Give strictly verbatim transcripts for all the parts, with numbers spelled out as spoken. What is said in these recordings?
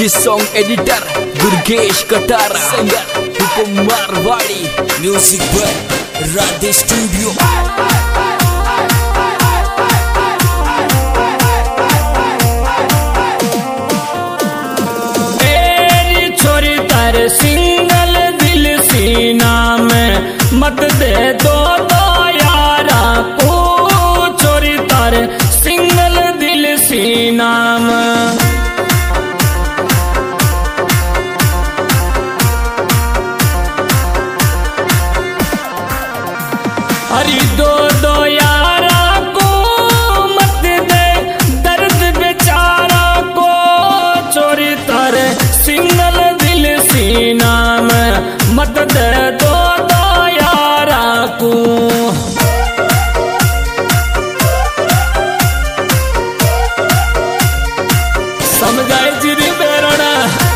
This song editor Durgesh Katara, singer Hukum Marwadi, music by Radhe Studio. Single दिल सीना में मत दे दो दो यारा को, चोरी तारे सिंगल दिल सीना में। हरी दो दो यारा को मत दे दर्द बेचारा को, चोरी तारे सिंगल सीना में मत दे दो दो यारा को। समझाए जिरी बेरना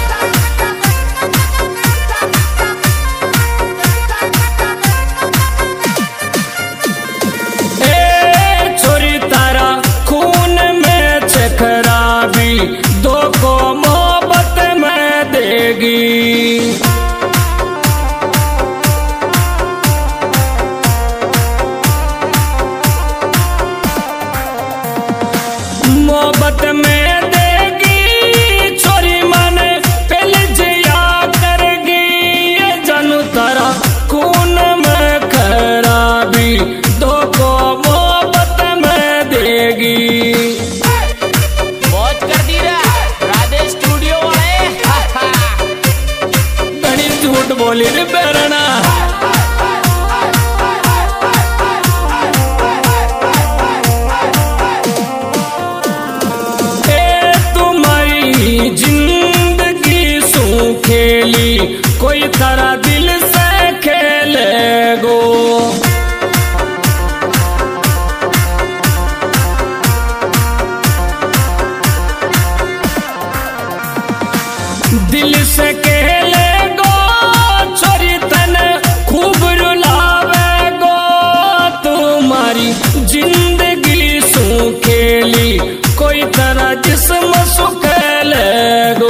ए छोरी तारा खून में छे खराबी, दो को मोहब्बत में देगी। मोहब्बत में देगी छोरी मन पहले जया करगी, ये जानू तारा खून में खराबी, दो को मोहब्बत में देगी। मौज कर दी रे राधे स्टूडियो वाले। घनी झूठ बोली रे बेरना। जिंदगी सू खेली कोई तारा दिल से खेले गो, दिल से खेले गो छोरी तन खूब रुलावे गो, तुम्हारी जिंदगी सू खेली कोई तरह जिस्म सुख गो।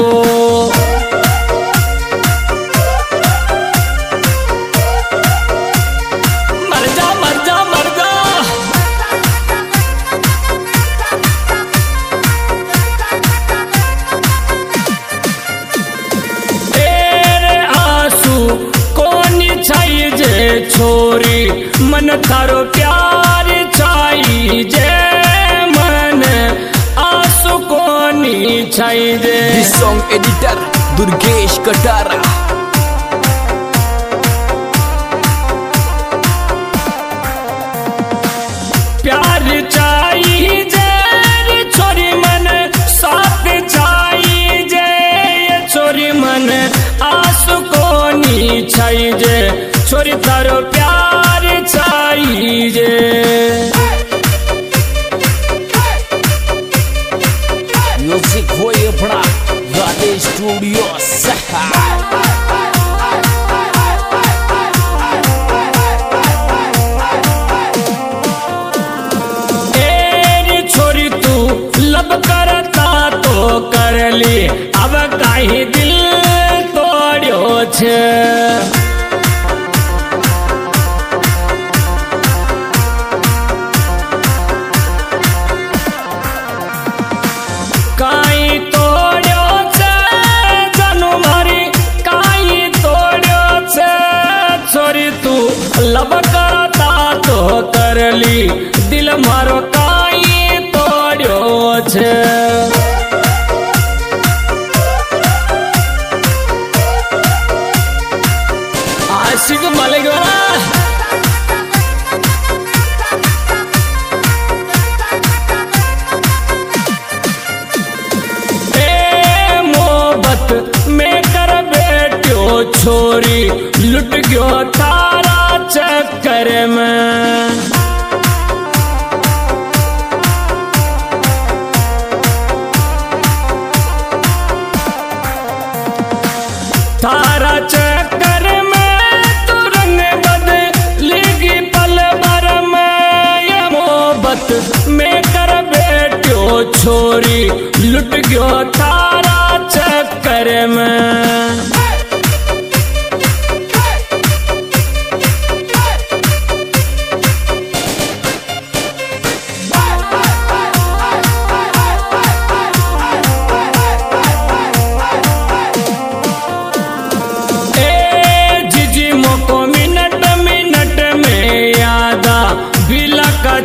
मर जा मर जा मर जा तेरे आंसू कौन छाई जे छोरी, मन थारो प्यार छाई जे मन आंसू कोनी छाई जे। This song editor Durgesh Katara. प्यार चाहिए जे छोरी मन साथ चाहिए जे, ये छोरी मन आंसू कोनी छाई जे, छोरी तारो प्यार चाहिए जे। Music होए अपना राधे स्टूडियो सहा। छोरी तू लब करता तो कर ली, अब काहे दिल तोड़ो छे। काई तोड़ो छे जानू मारी, काई तोड़ो छे छोरी तू लब करता तो कर ली, दिल मारो काई तोड़ो छे।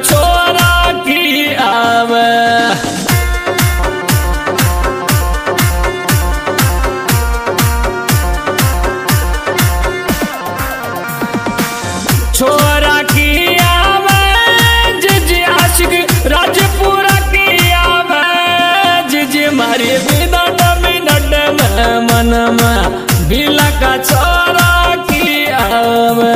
छोरा की आवे छोरा की आवे जिजी आशिक राजपुरा की आवे जिजी मारी बिनट मिनट में मन में बिला का छोरा की आवे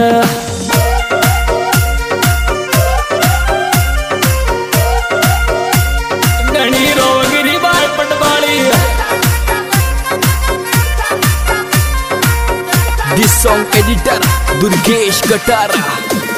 गणी रोगिरी बाय पटवाली This song editor Durgesh Katara.